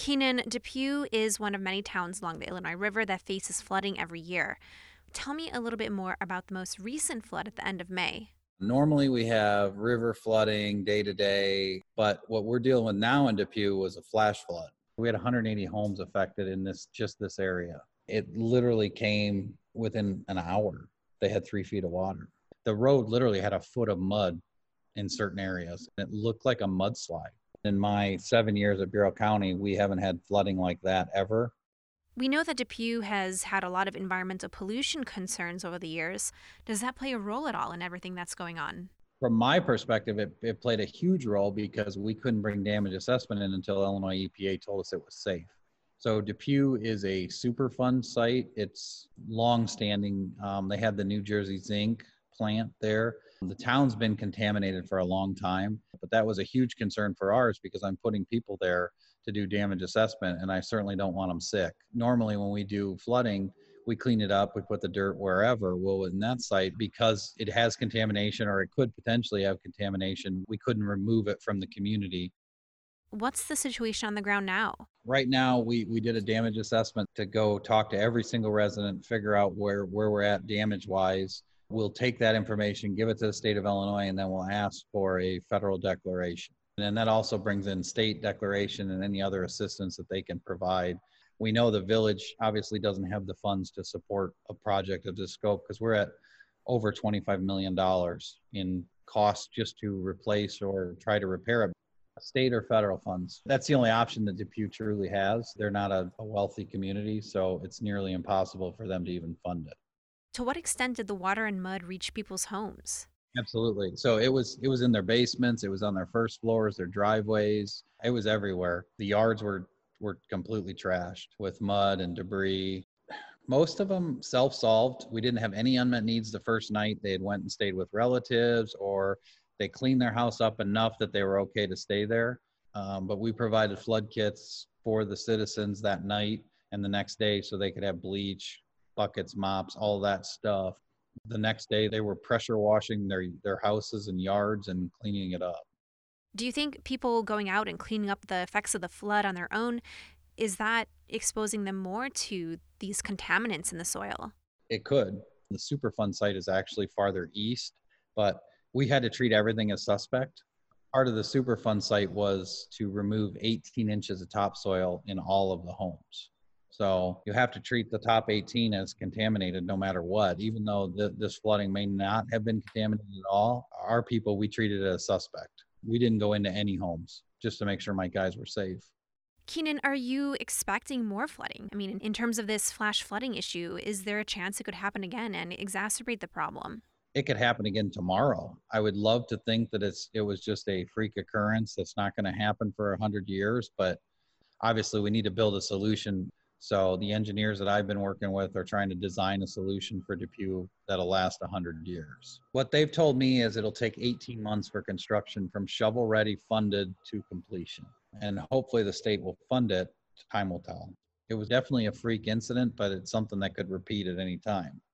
Keenan, Depew is one of many towns along the Illinois River that faces flooding every year. Tell me a little bit more about the most recent flood at the end of May. Normally we have river flooding day to day, but what we're dealing with now in Depew was a flash flood. We had 180 homes affected in this area. It literally came within an hour. They had 3 feet of water. The road literally had a foot of mud in certain areas. It looked like a mudslide. In my 7 years at Bureau County, we haven't had flooding like that ever. We know that Depew has had a lot of environmental pollution concerns over the years. Does that play a role at all in everything that's going on? From my perspective, it played a huge role because we couldn't bring damage assessment in until Illinois EPA told us it was safe. So Depew is a Superfund site. It's long-standing. They had the New Jersey Zinc plant there. The town's been contaminated for a long time, but that was a huge concern for ours because I'm putting people there to do damage assessment, and I certainly don't want them sick. Normally, when we do flooding, we clean it up, we put the dirt wherever. Well, in that site, because it has contamination or it could potentially have contamination, we couldn't remove it from the community. What's the situation on the ground now? Right now, we did a damage assessment to go talk to every single resident, figure out where we're at damage wise. We'll take that information, give it to the state of Illinois, and then we'll ask for a federal declaration. And then that also brings in state declaration and any other assistance that they can provide. We know the village obviously doesn't have the funds to support a project of this scope because we're at over $25 million in cost just to replace or try to repair it. State or federal funds. That's the only option that Depew truly has. They're not a wealthy community, so it's nearly impossible for them to even fund it. To what extent did the water and mud reach people's homes? Absolutely. So it was in their basements, it was on their first floors, their driveways, it was everywhere. The yards were completely trashed with mud and debris. Most of them self-solved. We didn't have any unmet needs the first night. They had went and stayed with relatives, or they cleaned their house up enough that they were okay to stay there. But we provided flood kits for the citizens that night and the next day so they could have bleach, buckets, mops, all that stuff. The next day they were pressure washing their houses and yards and cleaning it up. Do you think people going out and cleaning up the effects of the flood on their own, is that exposing them more to these contaminants in the soil? It could. The Superfund site is actually farther east, but we had to treat everything as suspect. Part of the Superfund site was to remove 18 inches of topsoil in all of the homes. So you have to treat the top 18 as contaminated no matter what. Even though this flooding may not have been contaminated at all, our people, we treated it as suspect. We didn't go into any homes just to make sure my guys were safe. Keenan, are you expecting more flooding? I mean, in terms of this flash flooding issue, is there a chance it could happen again and exacerbate the problem? It could happen again tomorrow. I would love to think that it was just a freak occurrence that's not going to happen for 100 years, but obviously we need to build a solution. So the engineers that I've been working with are trying to design a solution for Depew that'll last 100 years. What they've told me is it'll take 18 months for construction from shovel ready funded to completion. And hopefully the state will fund it. Time will tell. It was definitely a freak incident, but it's something that could repeat at any time.